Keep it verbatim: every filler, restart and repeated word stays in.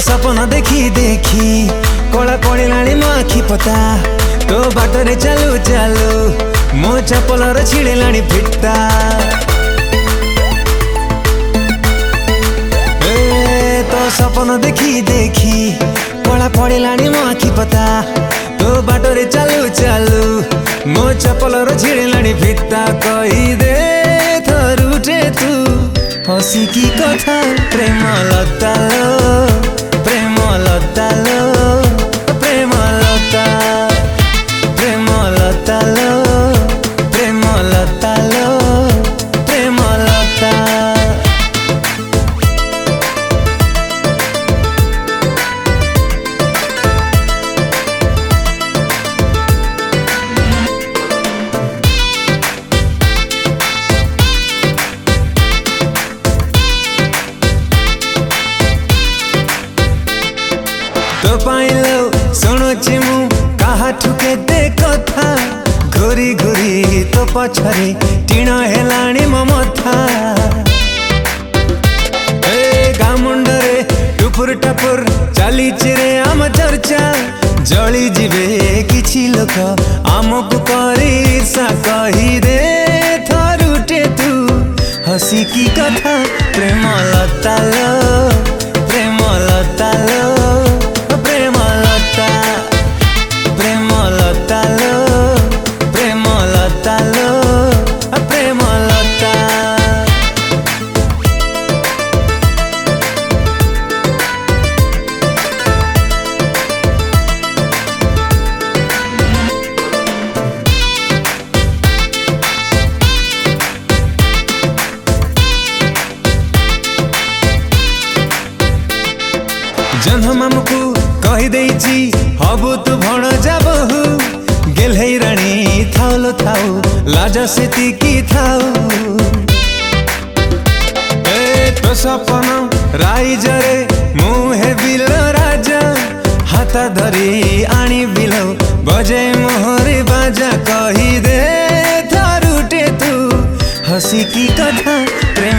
सपन देखी देखी कला पड़िलाणी मो आखि पता तो बाटरे चालू चालू मो चपलर छिड़िलाणी फिटा ए तो सपन देखी देखी कला पड़िलाणी मो आखि पता तो बाटरे चालू चालू मो चपलर छिड़िलाणी फिटा कही दे थरुटे तू हसी की कथा प्रेम लता प्रेम लता प्रेम लता प्रेम लता प्रेम लता प्रेम लता तो पाइलो शुणुची मु कहा ठुके दे कथा घुरी घुरी तो पछरे टीण हेलाणी मो मथा ए गामुंडरे टुपुर टपुर चाली चिरे आम चर्चा जली जीवे किछि लोक आमको करी ईर्षा कही दे थरुटे तू हसी की कथा प्रेम लता प्रेम लता प्रेम लता प्रेम लता प्रेम लता प्रेम लता जन्म हमको कही देची हबु तू भण जाबहु गेलई रानी थाउलो थाउ लाज सेती की थाउ ए तो सपन राइजरे मुहे बिल राजा हाथा धरी आनी बिलो बजे मोहरे बाजा कही दे थरुटे तू हसी की कथा।